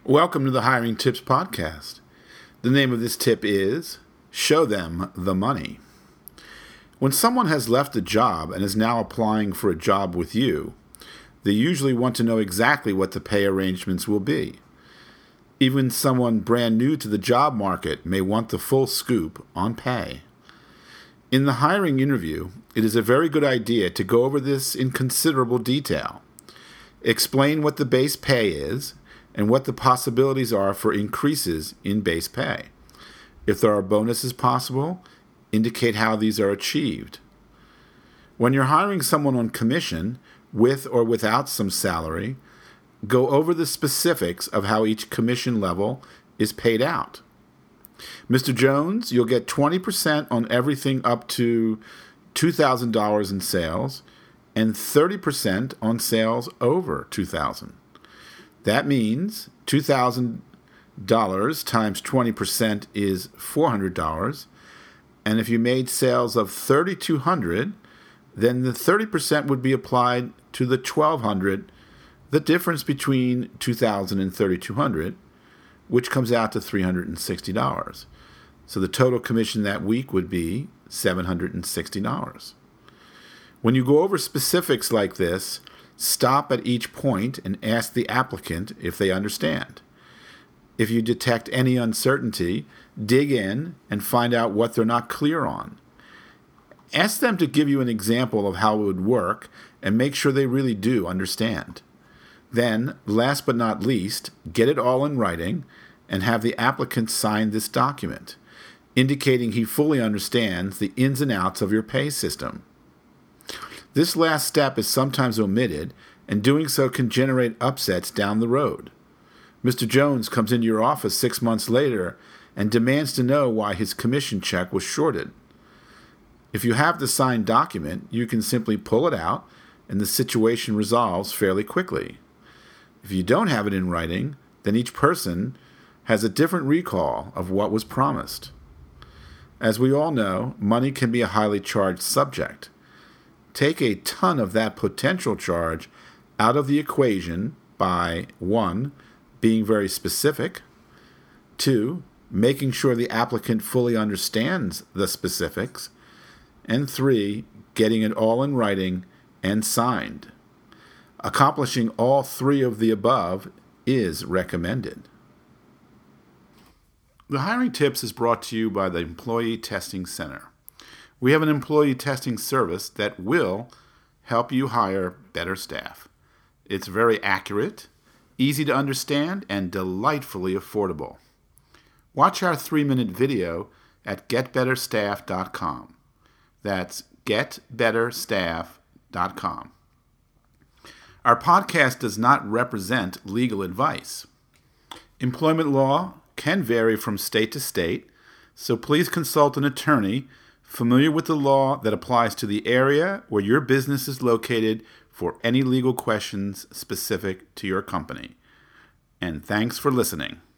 Welcome to the Hiring Tips Podcast. The name of this tip is Show Them the Money. When someone has left a job and is now applying for a job with you, they usually want to know exactly what the pay arrangements will be. Even someone brand new to the job market may want the full scoop on pay. In the hiring interview, it is a very good idea to go over this in considerable detail. Explain what the base pay is and what the possibilities are for increases in base pay. If there are bonuses possible, indicate how these are achieved. When you're hiring someone on commission, with or without some salary, go over the specifics of how each commission level is paid out. Mr. Jones, you'll get 20% on everything up to $2,000 in sales and 30% on sales over $2,000. That means $2,000 times 20% is $400. And if you made sales of $3,200, then the 30% would be applied to the $1,200, the difference between $2,000 and $3,200, which comes out to $360. So the total commission that week would be $760. When you go over specifics like this, stop at each point and ask the applicant if they understand. If you detect any uncertainty, dig in and find out what they're not clear on. Ask them to give you an example of how it would work and make sure they really do understand. Then, last but not least, get it all in writing and have the applicant sign this document, indicating he fully understands the ins and outs of your pay system. This last step is sometimes omitted, and doing so can generate upsets down the road. Mr. Jones comes into your office 6 months later and demands to know why his commission check was shorted. If you have the signed document, you can simply pull it out, and the situation resolves fairly quickly. If you don't have it in writing, then each person has a different recall of what was promised. As we all know, money can be a highly charged subject. Take a ton of that potential charge out of the equation by 1. Being very specific, 2. Making sure the applicant fully understands the specifics, and 3. Getting it all in writing and signed. Accomplishing all 3 of the above is recommended. The Hiring Tips is brought to you by the Employee Testing Center. We have an employee testing service that will help you hire better staff. It's very accurate, easy to understand, and delightfully affordable. Watch our 3-minute video at getbetterstaff.com. That's getbetterstaff.com. Our podcast does not represent legal advice. Employment law can vary from state to state, so please consult an attorney familiar with the law that applies to the area where your business is located for any legal questions specific to your company. And thanks for listening.